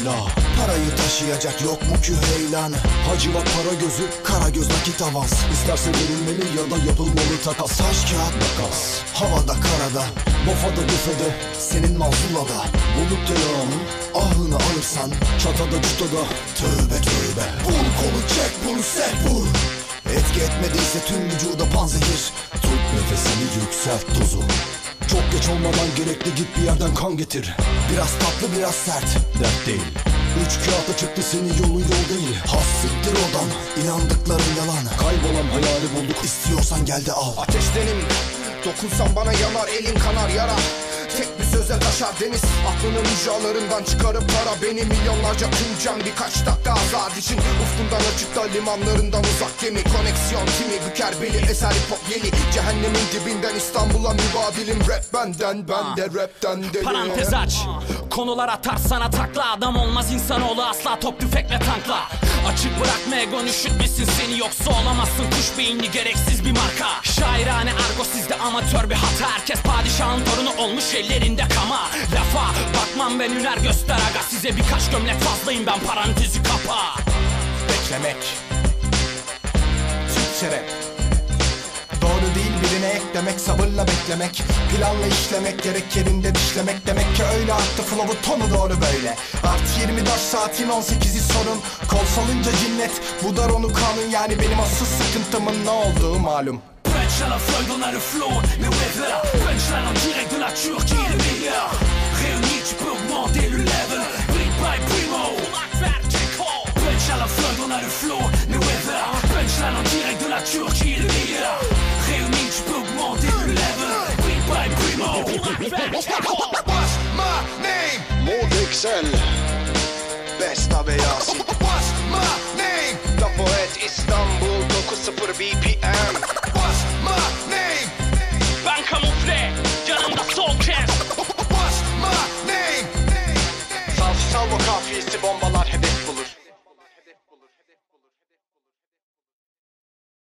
Leyla. Parayı taşıyacak yok mu ki heylanı? Hacivat para gözü, kara göz nakit avans. İsterse verilmeli ya da yapılmalı takas. Taş kağıt makas, havada karada, mofada büfede, senin mazlulada. Bulup telamın ahını alırsan, çatada cutada, tövbe tövbe. Vur kolu çek, bunu sek vur. Etki etmediyse tüm vücuda panzehir. Tut nefesini, yükselt dozu. Çok geç olmadan gerekli, git bir yerden kan getir. Biraz tatlı biraz sert, dert değil. 3 kağıta çıktı senin yolun yol değil. Has siktir odan, inandıkların yalan. Kaybolan hayali bulduk, istiyorsan gel de al. Ateştenim, dokunsan bana yanar, elin kanar yara. Tek bir söze taşar deniz. Aklının mecralarından çıkarıp para. Beni milyonlarca tümcem birkaç dakika azad için. Ufkundan açıkta, limanlarından uzak gemi. Koneksiyon kimi büker beli, eser hip hop yeli. Cehennemin dibinden İstanbul'a mübadilim. Rap benden, ben de rapten deli. Parantez aç, konular atar sana takla. Adam olmaz insanoğlu asla, top tüfekle tankla. Açık bırakma egon üşütmesin seni, yoksa olamazsın kuş beyinli gereksiz bir marka. Şairane argo sizde amatör bir hata. Herkes padişahın torunu olmuş ellerinde kama. Lafa bakmam ben, hüner göster aga. Size birkaç gömlek fazlayım ben, parantezi kapa. Beklemek, Türkçe rap. Doğru değil birine eklemek, sabırla beklemek. Planla işlemek, gerek yerinde dişlemek. Demek ki öyle attı flow'u tonu doğru böyle. Artı 24 saatin 18'i sorun. Kol salınca cinnet, bu dar onu kanun. Yani benim asıl sıkıntımın ne olduğu malum. Punch à la feuille dans le flow, mes weavers. Punchline en direct de la Turquie, le meilleur. Réuni, tu peux augmenter le level. Brick by primo. Punch à la feuille dans le flow, mes weavers. Punchline en direct de la Turquie, le meilleur. Réuni, tu peux augmenter le level. Brick by primo. What's my name? Modeksel, Besta ve Yasin. What's my name? Lapoet İstanbul 9.0 BPM.